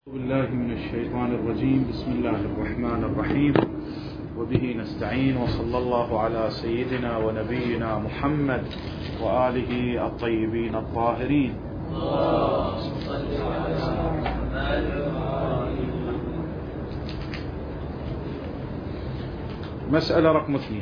بالله من الشيطان الرجيم. بسم الله الرحمن الرحيم، وبه نستعين، وصلى الله على سيدنا ونبينا محمد وآله الطيبين الطاهرين. مسألة رقم 2.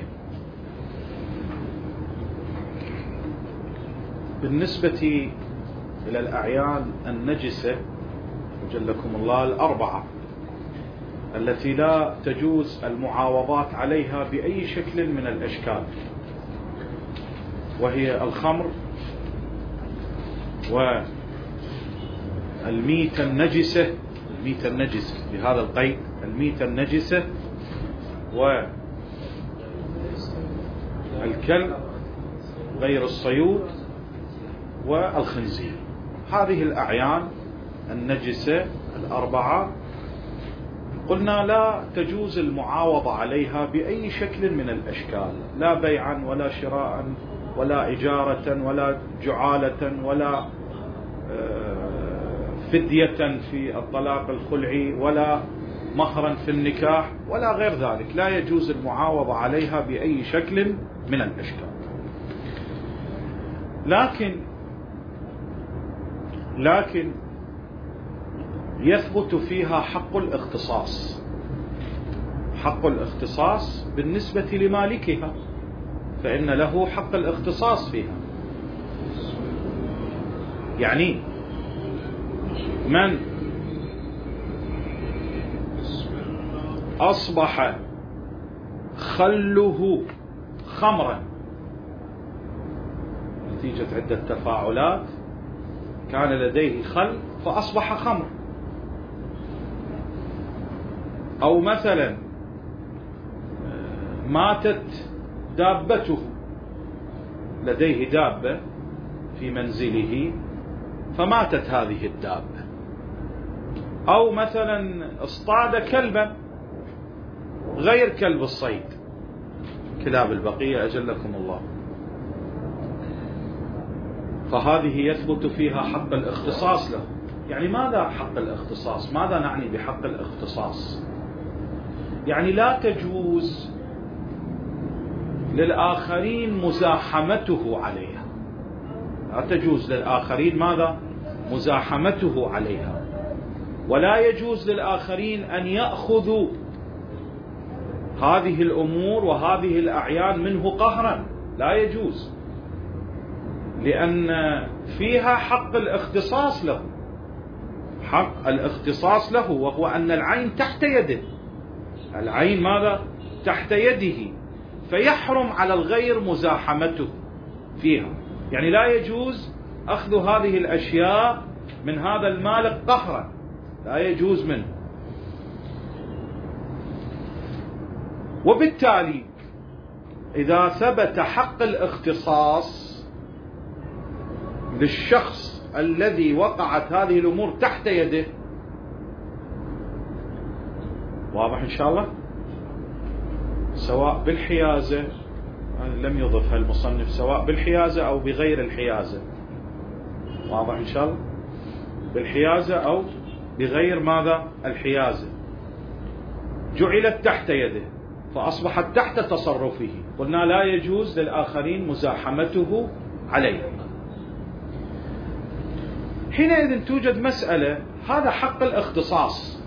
بالنسبة إلى الأعيان النجسة جلكم الله الأربعة التي لا تجوز المعاوضات عليها بأي شكل من الأشكال، وهي الخمر والميتة النجسة، الميتة النجسة بهذا القيد، الميتة النجسة والكلب غير الصيود والخنزير. هذه الأعيان النجسة الأربعة قلنا لا تجوز المعاوضة عليها بأي شكل من الأشكال، لا بيعا ولا شراء ولا إجارة ولا جعالة ولا فدية في الطلاق الخلعي ولا مهرا في النكاح ولا غير ذلك. لا يجوز المعاوضة عليها بأي شكل من الأشكال. لكن يثبت فيها حق الاختصاص. حق الاختصاص بالنسبة لمالكها، فإن له حق الاختصاص فيها. يعني من أصبح خله خمرا نتيجة عدة تفاعلات، كان لديه خل فأصبح خمر، أو مثلا ماتت دابته، لديه دابة في منزله فماتت هذه الدابة، أو مثلا اصطاد كلبا غير كلب الصيد، كلاب البقية أجلكم الله، فهذه يثبت فيها حق الاختصاص له. يعني ماذا حق الاختصاص؟ ماذا نعني بحق الاختصاص؟ يعني لا تجوز للآخرين مزاحمته عليها، لا تجوز للآخرين ماذا؟ مزاحمته عليها، ولا يجوز للآخرين أن يأخذوا هذه الأمور وهذه الأعيان منه قهرا، لا يجوز، لأن فيها حق الاختصاص له، حق الاختصاص له، وهو أن العين تحت يده، العين ماذا؟ تحت يده، فيحرم على الغير مزاحمته فيها. يعني لا يجوز أخذ هذه الأشياء من هذا المالك قهرا، لا يجوز منه. وبالتالي إذا ثبت حق الاختصاص للشخص الذي وقعت هذه الأمور تحت يده، واضح إن شاء الله، سواء بالحيازة، لم يضفها المصنف، سواء بالحيازة أو بغير الحيازة، واضح إن شاء الله، بالحيازة أو بغير ماذا؟ الحيازة، جعلت تحت يده فأصبحت تحت تصرفه، قلنا لا يجوز للآخرين مزاحمته عليه. حينئذ توجد مسألة، هذا حق الاختصاص،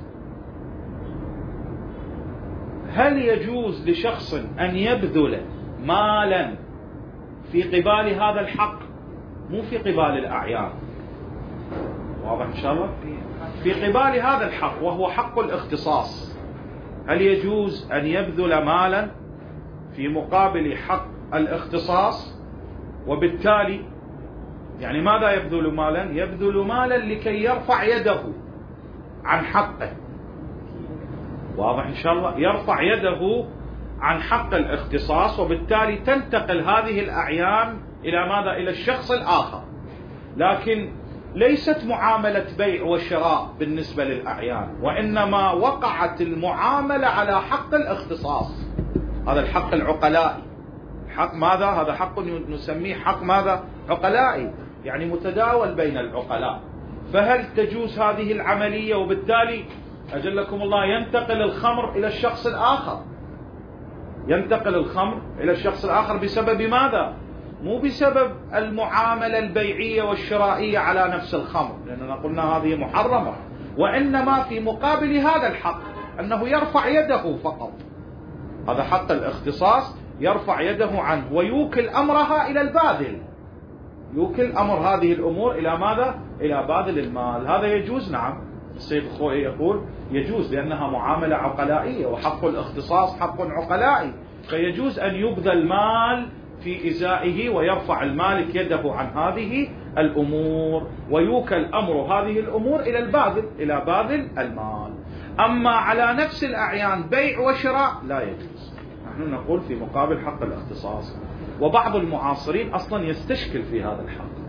هل يجوز لشخص أن يبذل مالا في قبال هذا الحق، مو في قبال الأعيان، واضح إن شاء الله، في قبال هذا الحق وهو حق الاختصاص، هل يجوز أن يبذل مالا في مقابل حق الاختصاص؟ وبالتالي يعني ماذا يبذل مالا؟ يبذل مالا لكي يرفع يده عن حقه، واضح إن شاء الله، يرفع يده عن حق الاختصاص، وبالتالي تنتقل هذه الأعيان إلى ماذا؟ إلى الشخص الآخر، لكن ليست معاملة بيع وشراء بالنسبة للأعيان، وإنما وقعت المعاملة على حق الاختصاص، هذا الحق العقلائي. حق ماذا؟ هذا حق نسميه حق ماذا؟ عقلائي، يعني متداول بين العقلاء، فهل تجوز هذه العملية؟ وبالتالي أجلكم الله ينتقل الخمر إلى الشخص الآخر، ينتقل الخمر إلى الشخص الآخر بسبب ماذا؟ مو بسبب المعاملة البيعية والشرائية على نفس الخمر، لأننا قلنا هذه محرمة، وإنما في مقابل هذا الحق أنه يرفع يده فقط. هذا حق الاختصاص، يرفع يده عنه ويوكل أمرها إلى الباذل، يوكل أمر هذه الأمور إلى ماذا؟ إلى باذل المال. هذا يجوز؟ نعم، السيد الخوئي يقول يجوز، لأنها معاملة عقلائية، وحق الاختصاص حق عقلائي، فيجوز أن يبذل مال في إزائه ويرفع المالك يده عن هذه الأمور ويوكل أمر هذه الأمور إلى الباذل، إلى باذل المال. أما على نفس الأعيان بيع وشراء لا يجوز. نحن نقول في مقابل حق الاختصاص. وبعض المعاصرين أصلا يستشكل في هذا الحق،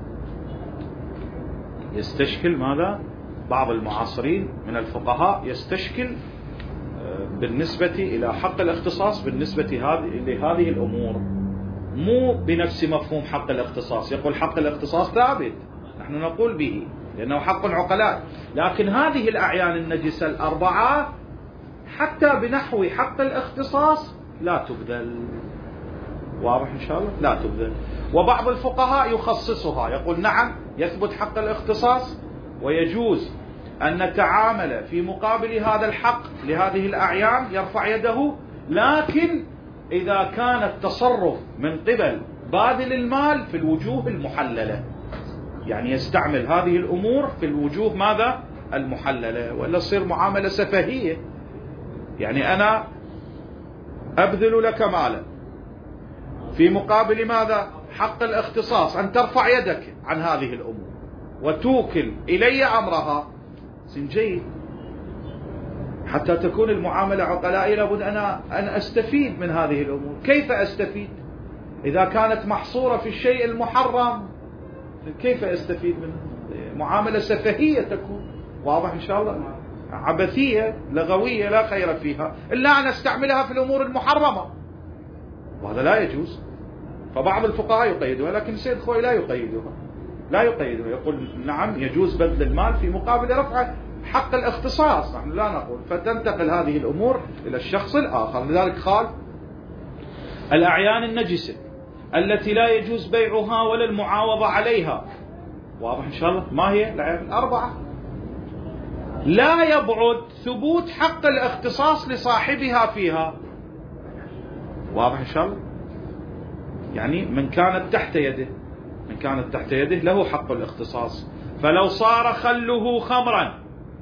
يستشكل ماذا؟ بعض المعاصرين من الفقهاء يستشكل بالنسبة إلى حق الاختصاص بالنسبة لهذه الأمور، مو بنفس مفهوم حق الاختصاص. يقول حق الاختصاص ثابت، نحن نقول به لأنه حق عقلاء، لكن هذه الأعيان النجسة الأربعة حتى بنحو حق الاختصاص لا تبذل. واضح إن شاء الله؟ لا تبذل. وبعض الفقهاء يخصصها، يقول نعم يثبت حق الاختصاص ويجوز أن نتعامل في مقابل هذا الحق لهذه الأعيان، يرفع يده، لكن إذا كان التصرف من قبل باذل المال في الوجوه المحللة، يعني يستعمل هذه الأمور في الوجوه ماذا؟ المحللة، وإلا تصير معاملة سفهية. يعني أنا أبذل لك مالا في مقابل ماذا؟ حق الاختصاص، أن ترفع يدك عن هذه الأمور وتوكل إلي أمرها. جيد، حتى تكون المعاملة عقلائية لابد أن أستفيد من هذه الأمور. كيف أستفيد؟ إذا كانت محصورة في الشيء المحرم كيف أستفيد منها؟ معاملة سفهية تكون. واضح إن شاء الله؟ عبثية لغوية لا خير فيها إلا أن أستعملها في الأمور المحرمة، وهذا لا يجوز. فبعض الفقهاء يقيدها، لكن السيد الخوئي لا يقيدها، لا يقيدها، يقول نعم يجوز بذل المال في مقابل رفع حق الاختصاص. نحن لا نقول، فتنتقل هذه الأمور إلى الشخص الآخر. لذلك قال الأعيان النجسة التي لا يجوز بيعها ولا المعاوضة عليها. واضح إن شاء الله؟ ما هي الأعيان الأربعة؟ لا يبعد ثبوت حق الاختصاص لصاحبها فيها. واضح إن شاء الله؟ يعني من كانت تحت يده، من كانت تحت يده له حق الاختصاص. فلو صار خله خمرا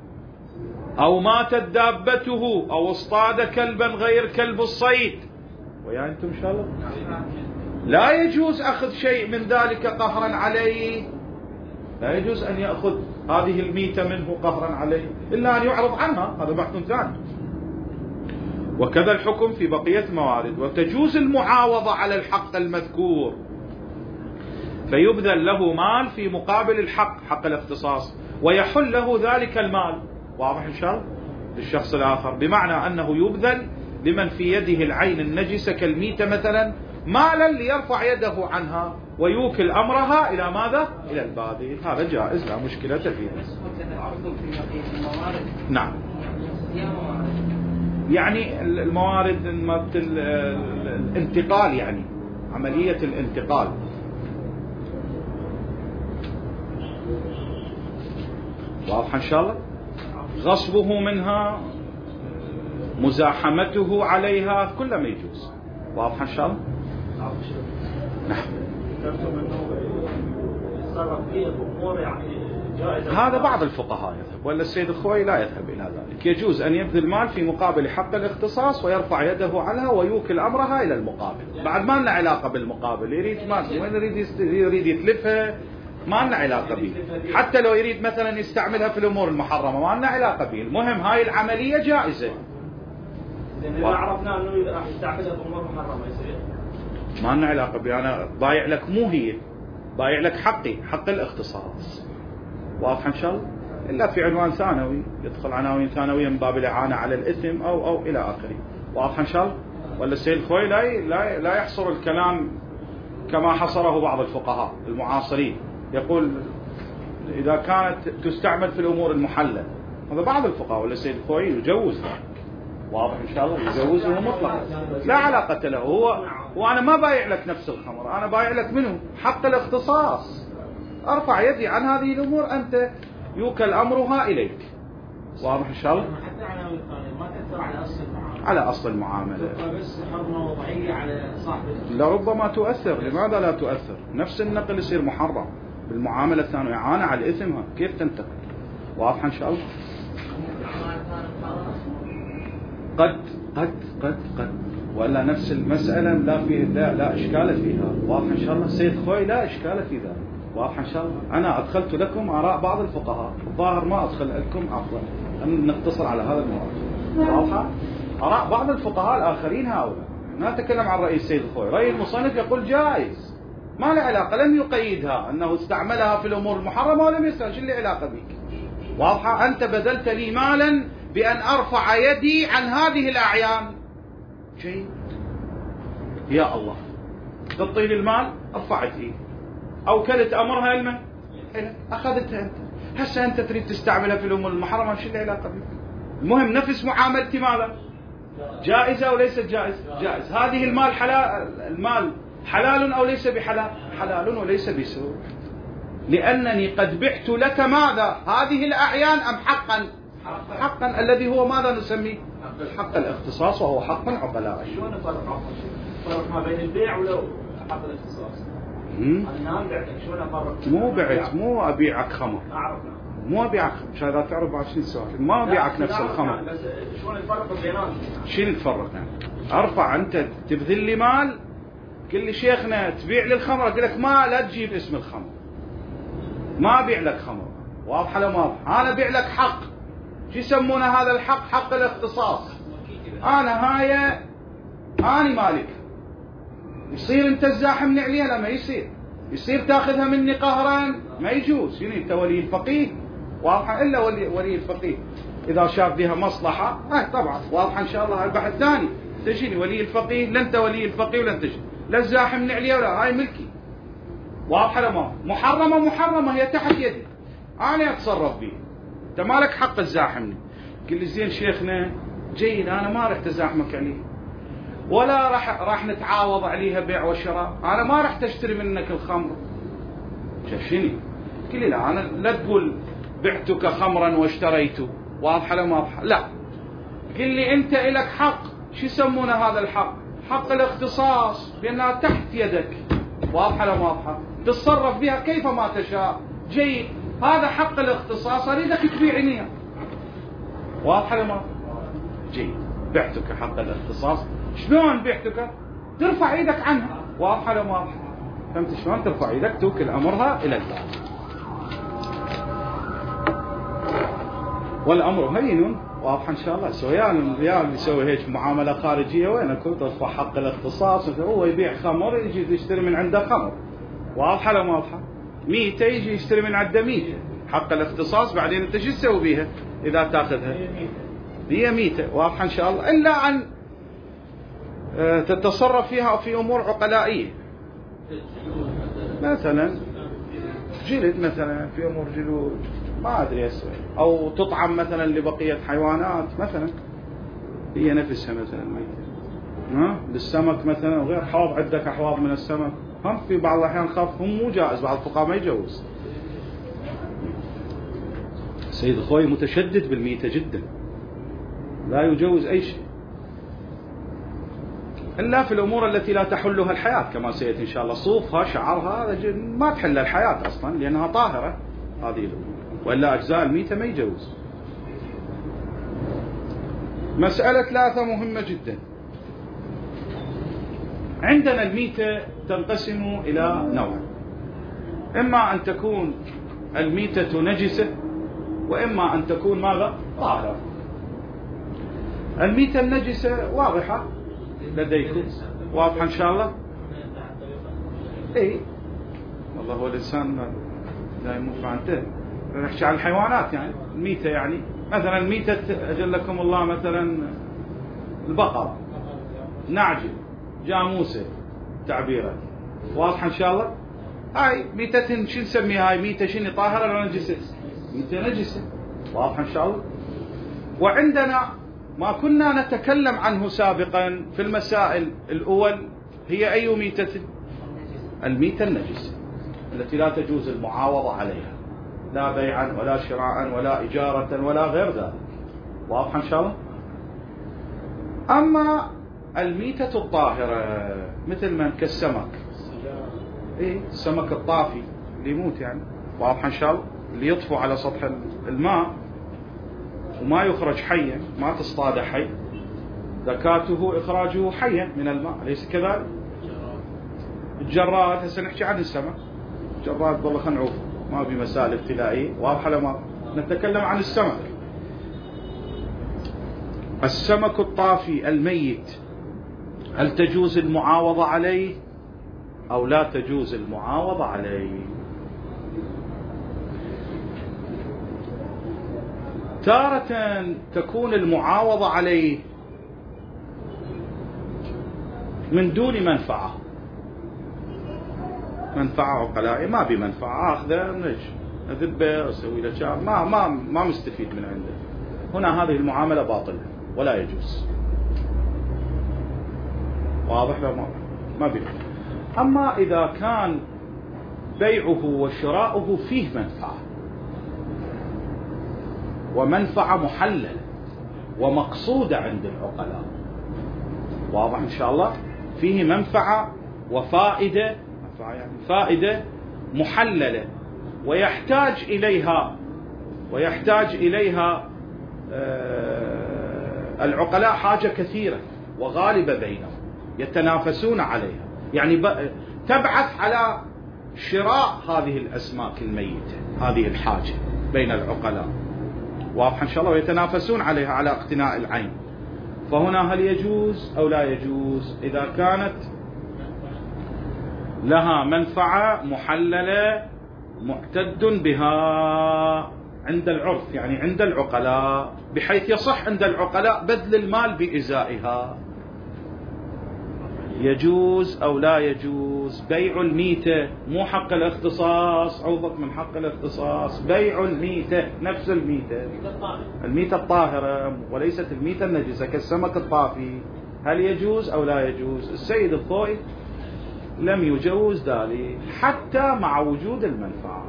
أو ماتت دابته أو اصطاد كلبا غير كلب الصيد، ويا أنتم إن شاء الله، لا يجوز أخذ شيء من ذلك قهرا عليه، لا يجوز أن يأخذ هذه الميتة منه قهرا عليه إلا أن يعرض عنها، هذا بحث ثاني. وكذا الحكم في بقية موارد. وتجوز المعاوضة على الحق المذكور، فيبذل له مال في مقابل الحق، حق الاختصاص، ويحل له ذلك المال. واضح إن شاء الله؟ للشخص الآخر، بمعنى أنه يبذل لمن في يده العين النجسة كالميتة مثلا مالا ليرفع يده عنها ويوكل أمرها إلى ماذا؟ إلى الباذل. هذا جائز، لا مشكلة فيه. نعم، يعني الموارد الانتقال، يعني عملية الانتقال. واضح إن شاء الله؟ غصبه منها، مزاحمته عليها، كل ما يجوز. واضح إن شاء الله؟ نعم. هذا بعض الفقهاء يذهب، ولا السيد الخوئي لا يذهب إلى ذلك. يجوز أن يبذل المال في مقابل حق الاختصاص ويرفع يده عنها ويوكل أمرها إلى المقابل. بعد ما لنا علاقة بالمقابل، يريد ما يريد يتلفها، ما لنا علاقة به. حتى لو يريد مثلا يستعملها في الأمور المحرمة ما لنا علاقة به. المهم هاي العملية جائزة. إذا عرفنا أنه راح يستعملها في أمور محرمة يصير ما لنا علاقة به. أنا ضايع لك، مو هي ضايع لك حقي، حق الاختصاص. واضح إن شاء الله؟ إلا في عنوان ثانوي، يدخل عناوين ثانوية من باب الإعانة على الإثم أو إلى آخره. واضح إن شاء الله؟ ولا السيد الخوئي لا يحصر الكلام كما حصره بعض الفقهاء المعاصرين، يقول إذا كانت تستعمل في الأمور المحلة. هذا بعض الفقهاء ولا السيد الخوئي يجوز ذلك، واضح إن شاء الله، يجوزه مطلقا لا علاقة له. وأنا ما بايع لك نفس الخمر، أنا بايع لك منه حق الاختصاص. أرفع يدي عن هذه الأمور، أنت يوكل أمرها إليك. واضح إن شاء الله. حتى ما تأثر على أصل المعاملة. على أصل المعاملة بس حرمة وضعية على صاحبه. لربما تؤثر. لماذا لا تؤثر؟ نفس النقل يصير محرم بالمعاملة الثانية، إعانة على إثمها، كيف تنتقل؟ واضح إن شاء الله. قد ولا نفس المسألة لا إشكال فيها. واضح إن شاء الله. سيد خوي لا إشكال في ذلك. واضح إن شاء الله. أنا أدخلت لكم آراء بعض الفقهاء، الظاهر ما أدخل لكم أفضل أن نقتصر على هذا الموضوع. واضحة؟ آراء بعض الفقهاء الآخرين هؤلاء، ما أتكلم عن رأي السيد الخوي. رأي المصنف يقول جائز، ما له علاقة، لم يقيدها أنه استعملها في الأمور المحرمة ولم يسأل شو اللي علاقة بك. واضحة؟ أنت بذلت لي مالا بأن أرفع يدي عن هذه الأعيان. شيء يا الله، تعطيني المال رفعت إيدي، أوكلت أمرها لمن؟ أخذتها أنت. هسه أنت تريد تستعملها في الأمور المحرمة، شو اللي علاقة بك؟ المهم نفس معاملتي ماذا؟ جائزة وليست جائز. هذه المال حلال أو ليس بحلال؟ حلال وليس بسوء، لأنني قد بعت لك ماذا؟ هذه الأعيان أم حقا الذي هو ماذا نسميه؟ حق الاختصاص، وهو حق عقلاء. شلون نفرق ما بين البيع ولو حق الاختصاص؟ أنا بعتك، شلون أفرق؟ مو أبيعك خمر، مو أبيعك مش هذا تعرف بعد شنو السؤال؟ ما أبيعك نفس الخمر. بس شلون نفرق بيناتهم؟ شنو نفرق يعني؟ أرفع أنت تبذل لي مال، قل لي شيخنا تبيع لي الخمر، أقول لك ما لا تجيب اسم الخمر، ما أبيع لك خمر. واضحة لو ما واضحة؟ أنا أبيع لك حق. شو يسمونه هذا الحق؟ حق الاختصاص. أنا مالك. يصير أنت تزاحمني عليها؟ لا ما يصير. يصير تأخذها مني قهرا؟ ما يجوز. يعني أنت ولي الفقيه، واضحة، إلا ولي الفقيه إذا شاف بها مصلحة طبعا. واضحة إن شاء الله. البحث الثاني تجيني ولي الفقيه، لا أنت ولي الفقيه ولا تجي، لا تزاحمني عليها ولا، هاي ملكي. واضحة لما محرمة هي تحت يدي، أنا أتصرف بها، أنت مالك حق تزاحمني. قل لي زين شيخنا جيد، أنا ما رح تزاحمك عليه ولا راح نتعاوض عليها بيع وشراء، أنا ما راح تشتري منك الخمر. شافشني؟ قل لي لا، أنا لا تقول بعتك خمرا واشتريته. واضحة لما واضحة؟ لا، قل لي أنت إلك حق. شو يسمونه هذا الحق؟ حق الاختصاص، لأنها تحت يدك. واضحة لما واضحة؟ تتصرف بها كيف ما تشاء. جيد، هذا حق الاختصاص، أريدك تبيعنيها. واضحة لما؟ جيد، بعتك حق الاختصاص. شلون بعتك؟ ترفع ايدك عنها. واضحة لما واضحة؟ فهمت شلون؟ ترفع ايدك، توكل امرها الى الله. والامر هين. واضحة ان شاء الله. سويان اللي يسوي هيك معاملة خارجية وين كنت ترفع حق الاختصاص، هو يبيع خمر يجي يشتري من عنده خمر. واضحة لما واضحة؟ ميتة يجي يشتري من عنده ميتة، حق الاختصاص. بعدين انت شو تسوي بيها اذا تاخذها؟ هي ميتة. واضحة ان شاء الله. الا ان تتصرف فيها في امور عقلائية، مثلا جلد، مثلا في امور جلود ما ادري اسوي، او تطعم مثلا لبقية حيوانات مثلا، هي نفسها مثلا ميتة. للسمك مثلا وغير حوض، عندك احواض من السمك، هم في بعض الاحيان خاف، هم مو جائز، بعض الفقهاء ما يجوز. سيد خوي متشدد بالميتة جدا، لا يجوز اي شيء إلا في الأمور التي لا تحلها الحياة، كما سيأتي إن شاء الله. صوفها، شعرها، هذا ما تحل الحياة أصلا، لأنها طاهرة هذه الأمور، وإلا أجزاء الميتة ما يجوز. مسألة 3 مهمة جدا. عندنا الميتة تنقسم إلى نوعين، إما أن تكون الميتة نجسة، وإما أن تكون ماذا؟ طاهرة. الميتة النجسة واضحة لديكم، واضحة إن شاء الله؟ إيه والله هو الإنسان لا يموت عنده. نحكي عن الحيوانات يعني الميتة، يعني مثلا الميتة أجلكم الله، مثلا البقرة، نعجة، جاموسة، تعبيرات واضحة إن شاء الله. هاي ميتة شو نسميها؟ هاي ميتة شنو طاهرة ولا نجسة؟ ميتة نجسة. واضح إن شاء الله. وعندنا ما كنا نتكلم عنه سابقا في المسائل الأول هي أي ميتة؟ الميتة النجسة التي لا تجوز المعاوضة عليها، لا بيعا ولا شراء ولا إجارة ولا غير ذلك. واضح إن شاء الله. أما الميتة الطاهرة مثل من كالسمك، السمك الطافي اللي يموت يعني، واضح إن شاء الله، اللي يطفو على سطح الماء وما يخرج حيا، ما تصطاد حي، زكاته إخراجه حيا من الماء، أليس كذلك؟ الجراد، هسه نحكي عن السمك. الجراد والله خلينا نعوف، ما في مسائل ابتدائية واضحة لما نتكلم عن السمك. السمك الطافي الميت هل تجوز المعاوضة عليه أو لا تجوز المعاوضة عليه؟ تارة تكون المعاوضة عليه من دون منفعة، منفعة عقلائية، ما بمنفعة، أخذه أذبه أسوي له شيء، ما مستفيد من عنده. هنا هذه المعاملة باطلة ولا يجوز. واضح لا ما بيه. أما إذا كان بيعه وشراؤه فيه منفعة، ومنفعة محللة ومقصودة عند العقلاء، واضح إن شاء الله، فيه منفعة وفائدة، يعني فائدة محللة ويحتاج إليها العقلاء حاجة كثيرة وغالبة بينهم، يتنافسون عليها، يعني تبعث على شراء هذه الأسماك الميتة، هذه الحاجة بين العقلاء، واضح إن شاء الله، ويتنافسون عليها على اقتناء العين. فهنا هل يجوز أو لا يجوز؟ إذا كانت لها منفعة محللة معتد بها عند العرف، يعني عند العقلاء، بحيث يصح عند العقلاء بذل المال بإزائها، يجوز أو لا يجوز؟ بيع الميتة، مو حق الاختصاص، عوضك من حق الاختصاص، بيع الميتة، نفس الميتة الطاهرة وليست الميتة النجسة كالسمك الطافي، هل يجوز أو لا يجوز؟ السيد الخوئي لم يجوز ذلك حتى مع وجود المنفعة.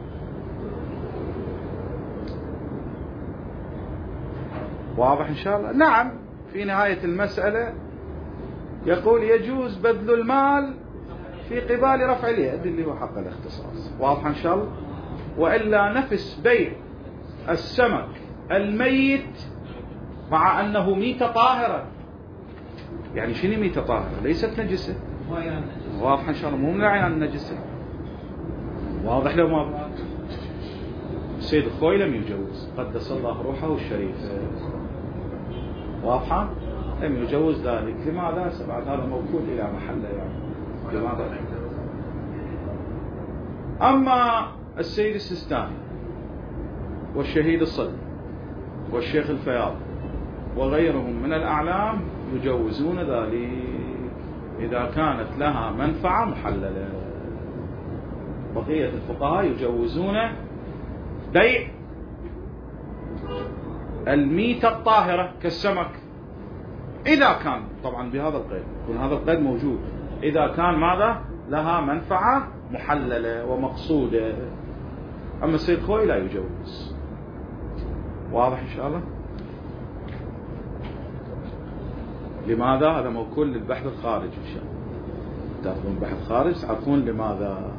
واضح إن شاء الله؟ نعم، في نهاية المسألة يقول يجوز بذل المال في قبال رفع اليد اللي هو حق الاختصاص. واضح إن شاء الله؟ وإلا نفس بيع السمك الميت مع أنه ميتة طاهرة. يعني شنو ميتة طاهرة؟ ليست نجسة. واضح إن شاء الله؟ مو من العيان النجسة. واضح لو ما السيد الخوئي لم يجوز، قدس الله روحه الشريفة. واضحة؟ لم يجوز ذلك. لماذا؟ بعد هذا موكول إلى محله، يعني لماذا؟ أما السيد السيستاني والشهيد الصدر والشيخ الفياض وغيرهم من الأعلام يجوزون ذلك إذا كانت لها منفعة محللة. بقية الفقهاء يجوزون بيع الميتة الطاهرة كالسمك إذا كان، طبعا بهذا القيد، يكون هذا القيد موجود، إذا كان ماذا؟ لها منفعة محللة ومقصودة. أما السيد الخوئي لا يجوز. واضح إن شاء الله؟ لماذا؟ هذا موكول للبحث الخارج إن شاء الله. تعرفون البحث الخارج تعرفون لماذا،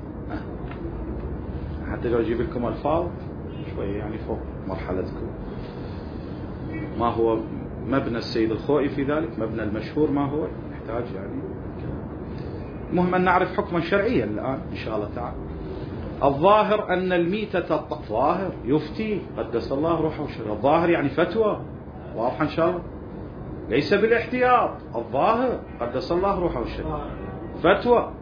حتى لو أجيب لكم ألفاظ شوية يعني فوق مرحلتكم. ما هو مبنى السيد الخوئي في ذلك؟ مبنى المشهور ما هو؟ نحتاج يعني مهم أن نعرف حكما شرعيا الآن إن شاء الله تعالى. الظاهر أن الميتة الظاهر يفتي قدس الله روحه وشرفه، الظاهر يعني فتوى. واضح إن شاء الله؟ ليس بالاحتياط، الظاهر قدس الله روحه وشرفه فتوى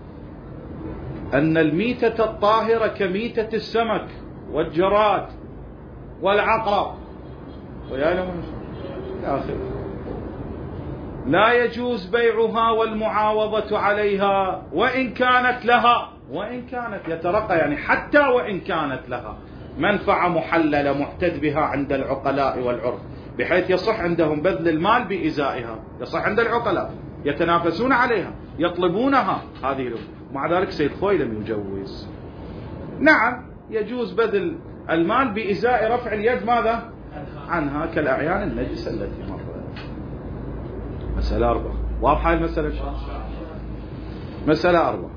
أن الميتة الطاهرة كميتة السمك والجراد والعقرب لا يجوز بيعها والمعاوضة عليها وإن كانت لها وإن كانت يترقى، يعني حتى وإن كانت لها منفعة محللة معتد بها عند العقلاء والعرف، بحيث يصح عندهم بذل المال بإزائها، يصح عند العقلاء يتنافسون عليها يطلبونها هذه مع ذلك سيد خوي لم يجوز. نعم يجوز بذل المال بإزاء رفع اليد ماذا عنها كالأعيان النجسة التي مرت. مسألة 4 واضحة المسألة؟ مسألة 4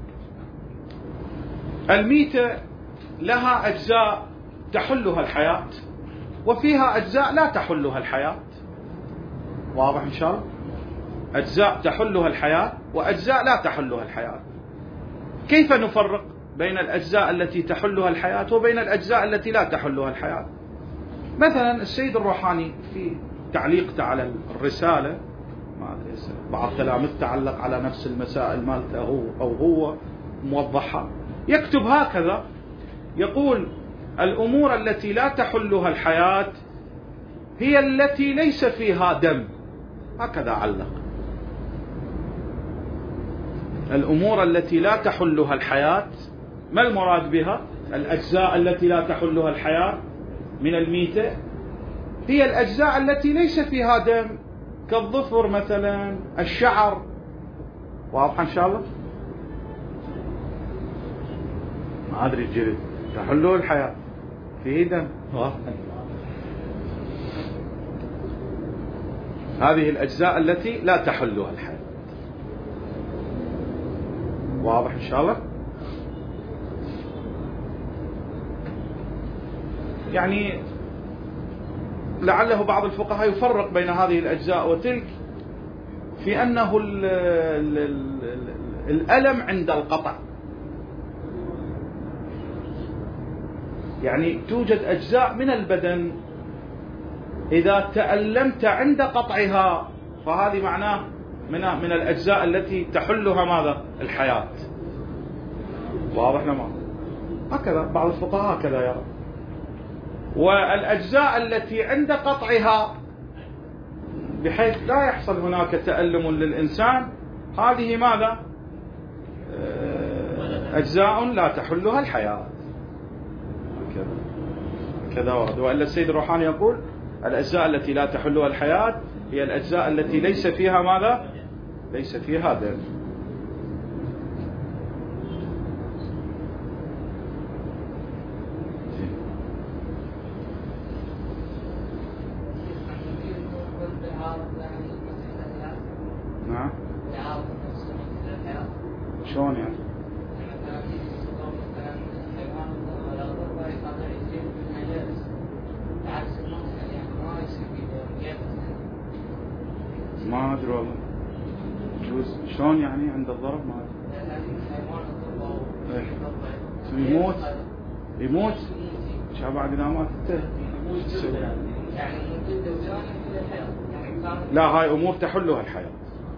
الميتة لها أجزاء تحلها الحياة وفيها أجزاء لا تحلها الحياة. واضح إن شاء الله؟ أجزاء تحلها الحياة وأجزاء لا تحلها الحياة. كيف نفرق بين الأجزاء التي تحلها الحياة وبين الأجزاء التي لا تحلها الحياة؟ مثلا السيد الروحاني في تعليقته على الرسالة، ما أدري بعض تلاميذ تعلق على نفس المسائل مالته هو موضحة، يكتب هكذا يقول: الأمور التي لا تحلها الحياة هي التي ليس فيها دم. هكذا علق: الأمور التي لا تحلها الحياة، ما المراد بها؟ الأجزاء التي لا تحلها الحياة من الميتة هي الأجزاء التي ليس فيها دم، كالظفر مثلا، الشعر. واضح إن شاء الله؟ ما أدري الجلد تحله الحياة فيه دم. هذه الأجزاء التي لا تحلها الحياة. واضح إن شاء الله؟ يعني لعله بعض الفقهاء يفرق بين هذه الأجزاء وتلك في أنه الألم عند القطع، يعني توجد أجزاء من البدن إذا تألمت عند قطعها فهذه معناه من الأجزاء التي تحلها ماذا؟ الحياة. واضح لما هكذا بعض الفقهاء هكذا يرى. والأجزاء التي عند قطعها بحيث لا يحصل هناك تألم للإنسان، هذه ماذا؟ أجزاء لا تحلها الحياة. كذا وإلا السيد الروحاني يقول: الأجزاء التي لا تحلها الحياة هي الأجزاء التي ليس فيها ماذا؟ ليس فيها دم. نعم. شلون يعني؟ ما أدري والله. شلون يعني عند الضرب؟ ما أدري. يموت شاب بعد إذا مات لا، هاي أمور تحلها الحياة.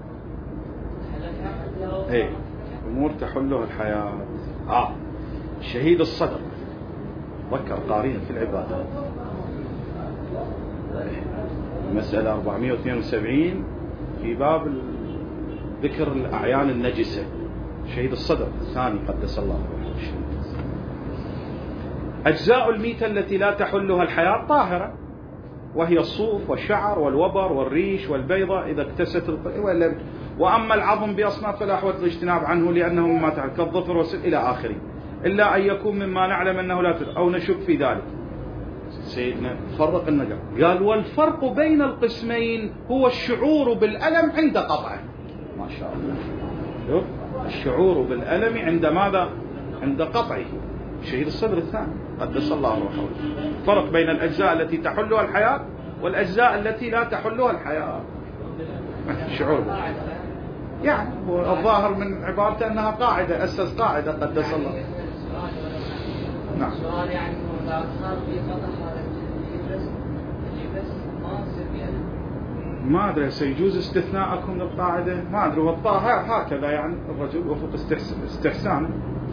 إيه أمور تحلها الحياة. شهيد الصدر ذكر قارين في العبادة، مسألة 472 في باب ذكر الأعيان النجسة. شهيد الصدر الثاني قدس الله روحه. أجزاء الميتة التي لا تحلها الحياة طاهرة، وهي الصوف والشعر والوبر والريش والبيضة إذا اكتست وأما العظم بأصناف فلا حوة الاجتناب عنه لأنه مما تعرف كالظفر والسل إلى آخره، إلا أن يكون مما نعلم أنه لا تدر أو نشك في ذلك. سيدنا فرق النجاة، قال: والفرق بين القسمين هو الشعور بالألم عند قطعه. ما شاء الله. الشعور بالألم عند ماذا؟ عند قطعه. شهيد الصدر الثاني قدس الله روحه. فرق بين الأجزاء التي تحلها الحياة والأجزاء التي لا تحلها الحياة. الشعور يعني الظاهر من عبارته أنها قاعدة، أسس قاعدة قدس الله. نعم. ما أدري سيجوز استثناءكم للقاعدة، ما أدري. والظاهر هكذا يعني الرجل وفق استحسانه.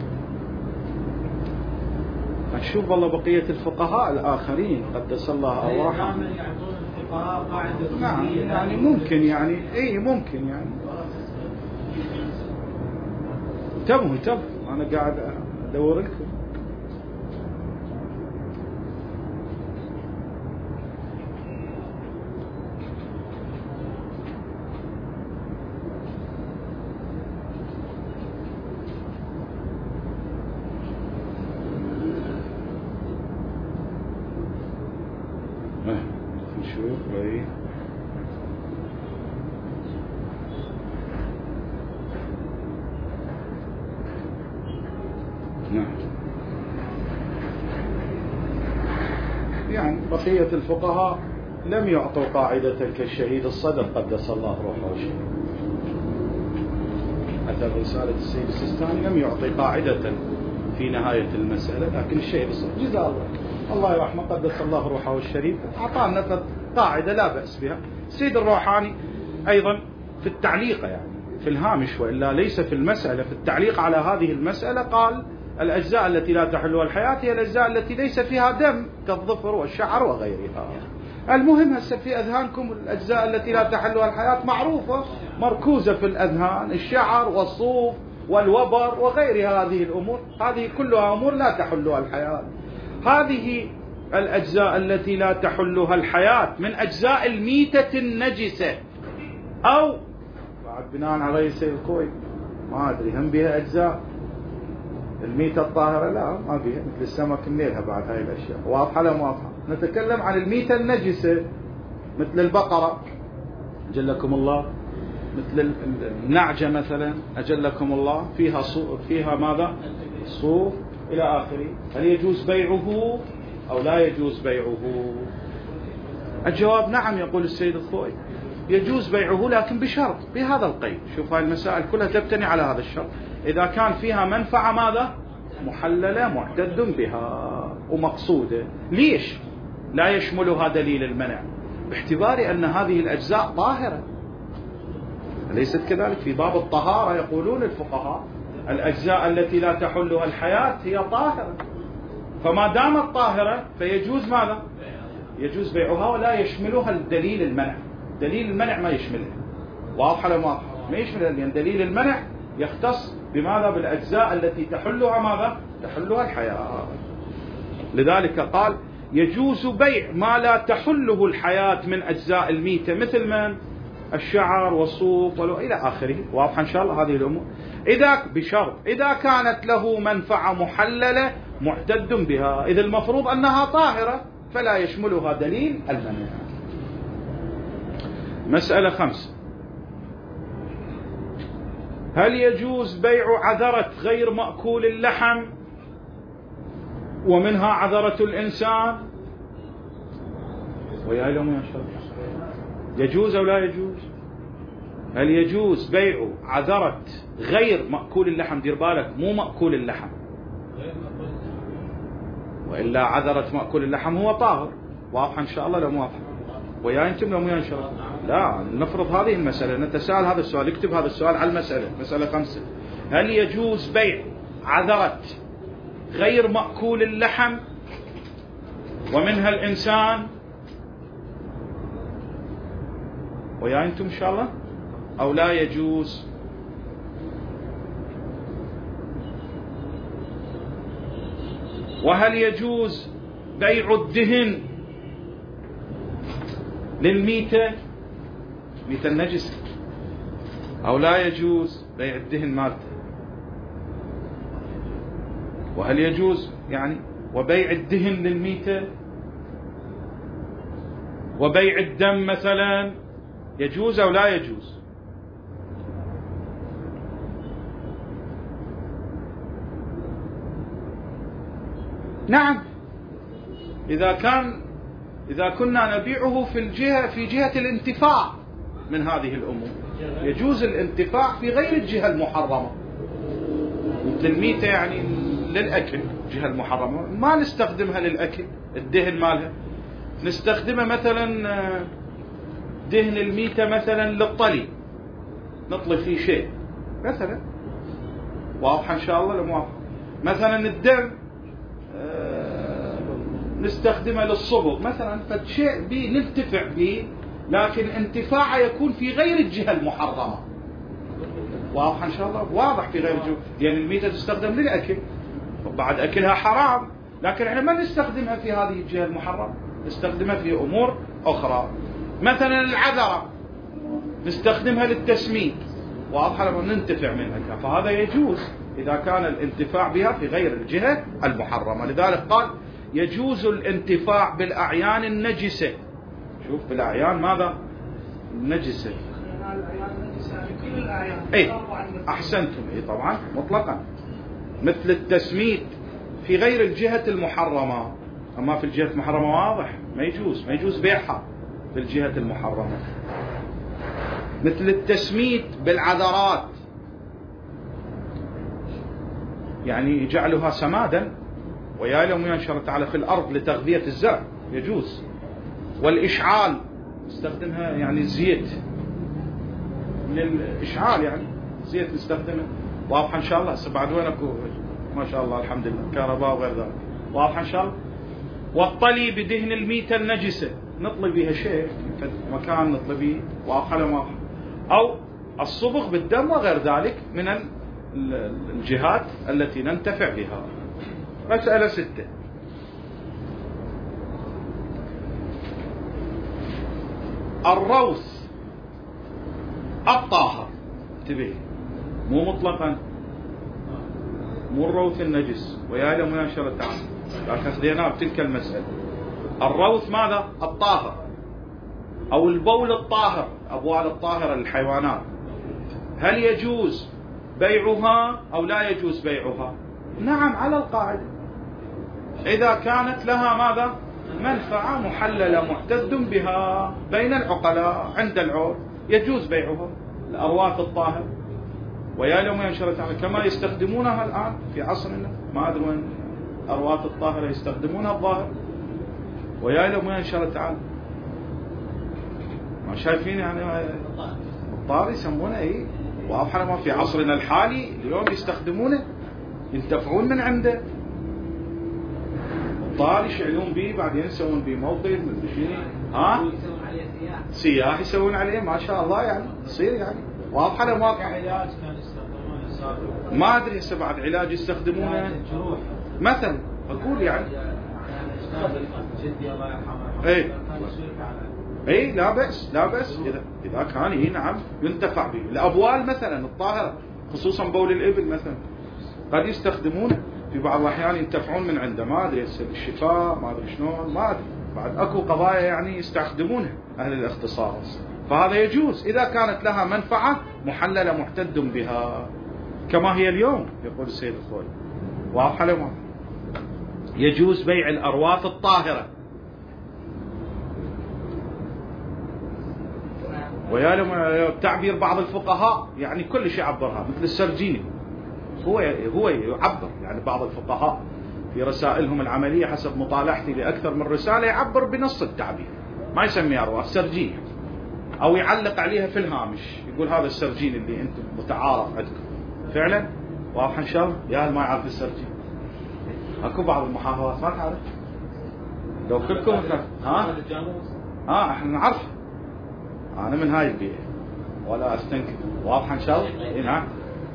نشوف والله بقية الفقهاء الآخرين قدس الله أرواحهم. نعم يعني ممكن يعني ممكن يعني تبه أنا قاعد أدور لكم. نشوف أي نعم. يعني بقية الفقهاء لم يعطوا قاعدة كالشهيد الصدر قدس الله روحه وشريفه. حتى رسالة السيد السيستاني لم يعطي قاعدة في نهاية المسألة، لكن الشهيد الصدر جزاه الله يرحمه قدس الله روحه الشريف أعطانا قاعدة لا بأس بها. السيد الروحاني أيضا في التعليق يعني في الهامش وإلا ليس في المسألة، في التعليق على هذه المسألة قال الأجزاء التي لا تحلها الحياة هي الأجزاء التي ليس فيها دم كالظفر والشعر وغيرها. المهم هسه في أذهانكم الأجزاء التي لا تحلها الحياة معروفة مركوزة في الأذهان، الشعر والصوف والوبر وغير هذه الأمور، هذه كلها أمور لا تحلها الحياة. هذه الأجزاء التي لا تحلها الحياة من أجزاء الميتة النجسة أو بعد بناء على رأي السيد الكويت ما أدري هم بها أجزاء الميتة الطاهرة، لا ما بها، مثل السمك النيلها بعد هاي الأشياء واضحة لا واضحة. نتكلم عن الميتة النجسة مثل البقرة أجلكم الله، مثل النعجة مثلا أجلكم الله فيها ماذا؟ صوف إلى آخره. هل يجوز بيعه أو لا يجوز بيعه؟ الجواب نعم، يقول السيد الخوئي يجوز بيعه لكن بشرط، بهذا القيد. شوف هاي المسائل كلها تبتني على هذا الشرط، إذا كان فيها منفعة ماذا؟ محللة معتد بها ومقصودة. ليش لا يشملها دليل المنع؟ باعتبار أن هذه الأجزاء طاهرة، أليست كذلك؟ في باب الطهارة يقولون الفقهاء الأجزاء التي لا تحلها الحياة هي طاهرة، فما دامت طاهرة فيجوز ماذا؟ يجوز بيعها ولا يشملها الدليل المنع. دليل المنع ما يشملها، واضحة ولا واضحة؟ ما يشملها، لأن دليل المنع يختص بماذا؟ بالأجزاء التي تحلها ماذا؟ تحلها الحياة. لذلك قال يجوز بيع ما لا تحله الحياة من أجزاء الميتة مثل من؟ الشعر والصوف إلى آخره. واضح إن شاء الله هذه الأمور؟ إذا بشرط إذا كانت له منفعة محللة معتد بها، إذا المفروض أنها طاهرة فلا يشملها دليل المنع. مسألة 5: هل يجوز بيع عذرة غير مأكول اللحم ومنها عذرة الإنسان؟ ويا لهم يا شباب يجوز أو لا يجوز؟ هل يجوز بيع عذرة غير مأكول اللحم؟ دير بالك مو مأكول اللحم، وإلا عذرة مأكول اللحم هو طاهر. واضح إن شاء الله لو واضح؟ ويا أنتم لو إن شاء الله؟ لا، نفرض هذه المسألة، نتساءل هذا السؤال، اكتب هذا السؤال على المسألة. مسألة 5: هل يجوز بيع عذرة غير مأكول اللحم ومنها الإنسان؟ ويا أنتم إن شاء الله؟ أو لا يجوز؟ وهل يجوز بيع الدهن للميتة، ميتة النجسة، أو لا يجوز بيع الدهن مالته؟ وهل يجوز يعني وبيع الدهن للميتة؟ وبيع الدم مثلا يجوز أو لا يجوز؟ نعم، إذا كنا نبيعه في جهة الانتفاع من هذه الأمور، يجوز الانتفاع في غير الجهة المحرمة. مثل الميتة يعني للأكل، الجهة المحرمة ما نستخدمها للأكل، الدهن مالها نستخدمها مثلا دهن الميتة مثلا للطلي، نطلي فيه شيء مثلا. واضح إن شاء الله لو واضح؟ مثلا الدم نستخدمه للصبغ مثلا، فشيء به ننتفع به، لكن انتفاعه يكون في غير الجهة المحرمة. واضح إن شاء الله؟ واضح في غير الجهة، لأن الميتة تستخدم للأكل وبعد أكلها حرام، لكن احنا ما نستخدمها في هذه الجهة المحرمة، نستخدمها في أمور أخرى. مثلا العذرة نستخدمها للتسميد، واضح لما ننتفع منها، فهذا يجوز إذا كان الانتفاع بها في غير الجهة المحرمة. لذلك قال يجوز الانتفاع بالأعيان النجسة. شوف بالأعيان ماذا؟ النجسة. اي احسنتم، اي طبعا مطلقا، مثل التسميد في غير الجهة المحرمة، اما في الجهة المحرمة واضح ما يجوز بيعها في الجهة المحرمة. مثل التسميد بالعذرات، يعني جعلها سمادا ويالهم ينشر تعالى في الارض لتغذية الزرع، يجوز. والاشعال نستخدمها يعني الزيت للإشعال، يعني زيت نستخدمه، واضح إن شاء الله. هسه بعد وين أكو ما شاء الله الحمد لله كهرباء وغير ذلك، واضح إن شاء الله. والطلي بدهن الميتة النجسة، نطلي بها شيء في مكان نطلي به، واضح ولا واضح؟ أو الصبغ بالدم وغير ذلك من الجهات التي ننتفع بها. مسألة 6. الروث الطاهر، انتبه مو مطلقا، مو الروث النجس ويعلم وينشر تعالى، لكن خذيناه بتلك المسألة. الروث ماذا؟ الطاهر، أو البول الطاهر، أبوال الطاهرة للحيوانات، هل يجوز بيعها أو لا يجوز بيعها؟ نعم على القاعدة، إذا كانت لها ماذا؟ منفعة محللة محتد بها بين العقلاء عند العرف يجوز بيعها. الأرواث الطاهر ويالهم ينشر تعالى كما يستخدمونها الآن في عصرنا، ما أدري وين أرواث الطاهرة يستخدمونها الظاهر، ويالهم ينشر تعالى ما شايفين يعني الطاهر يسمونه ايه، واضح ما في عصرنا الحالي اليوم يستخدمونه، ينتفعون من عنده. الطاهر يشعلون به بعدين يسوون به موقف من شيء، ها يسوون عليه سياح يسوون عليه ما شاء الله، يعني تصير يعني واضحه ولا واضحه؟ علاج كان يستخدمونه ما ادري هسه بعد علاج يستخدمونه مثلا، اقول يعني جدي الله يرحمه اي لا بأس لا بأس اذا كان اي نعم ينتفع به. الابوال مثلا الطاهره خصوصا بول الابل مثلا قد يستخدمونه في بعض الاحيان ينتفعون من عنده، ما ادري الشفاء ما ادري شلون، ما ادري بعد اكو قضايا يعني يستخدمونها اهل الاختصاص، فهذا يجوز اذا كانت لها منفعه محلله محتد بها كما هي اليوم يقول السيد الخوي، واضح لهم. يجوز بيع الارواث الطاهره ويالهم تعبير بعض الفقهاء يعني كل شيء يعبرها، مثل السرجيني هو يعبر، يعني بعض الفقهاء في رسائلهم العملية حسب مطالعتي لأكثر من رسالة يعبر بنص التعبير، ما يسميها أرواح سرجيني، أو يعلق عليها في الهامش يقول هذا السرجيني اللي أنتم متعارف عندكم فعلا، واضح إن شاء الله. يا ما يعرف السرجيني، أكو بعض المحافظات ما تعرف، لو كلكم احنا نعرف، أنا من هاي البيئة ولا أستنكر، واضح إن شاء الله. إيه نعم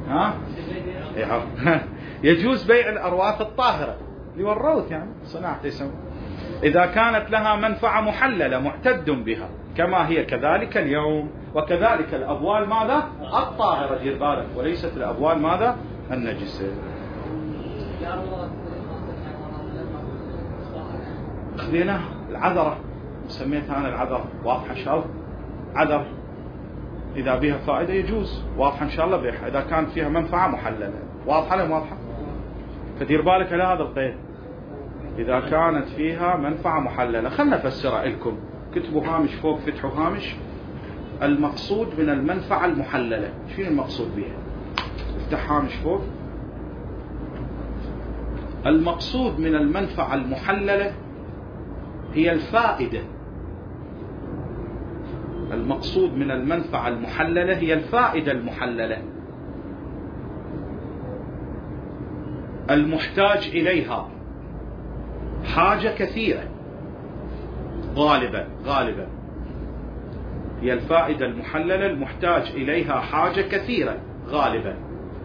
يجوز بيع الأرواث الطاهرة اللي والروث يعني صناعة يسمى إذا كانت لها منفعة محللة محتد بها كما هي كذلك اليوم. وكذلك الأبوال ماذا؟ الطاهرة دير بالك، وليست الأبوال ماذا؟ النجسة. خذينا العذرة، سميتها أنا العذرة، واضح إن شاء الله. عذر إذا بها فائدة يجوز، واضح إن شاء الله بيعها إذا كانت فيها منفعة محللة، واضحة لهم واضحة. فدير بالك على هذا القيد، إذا كانت فيها منفعة محللة. خلنا نفسرها لكم، كتبوا هامش فوق، فتحوا هامش المقصود من المنفعة المحللة، شنو المقصود بها؟ افتح هامش فوق. المقصود من المنفعة المحللة هي الفائدة، المقصود من المنفعة المحللة هي الفائدة المحللة المحتاج إليها حاجة كثيرة، غالبا هي الفائدة المحللة المحتاج إليها حاجة كثيرة غالبا.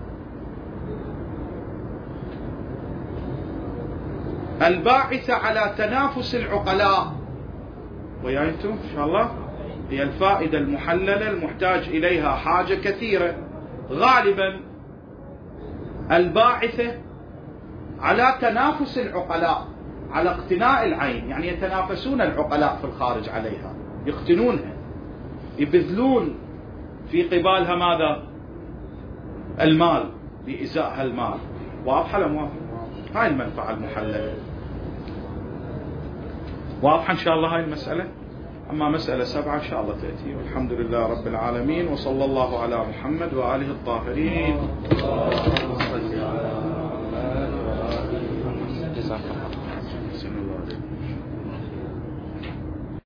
الباعثة على تنافس العقلاء، ويايتم إن شاء الله، هي الفائدة المحللة المحتاج إليها حاجة كثيرة. غالبا الباعثة على تنافس العقلاء على اقتناء العين، يعني يتنافسون العقلاء في الخارج عليها، يقتنونها، يبذلون في قبالها ماذا؟ المال، بإزاءها المال. واضحة ولا واضحة؟ هاي المنفعة المحللة واضحة إن شاء الله هاي المسألة. أما مسألة 7 إن شاء الله تأتي. والحمد لله رب العالمين، وصلى الله على محمد وآله الطاهرين.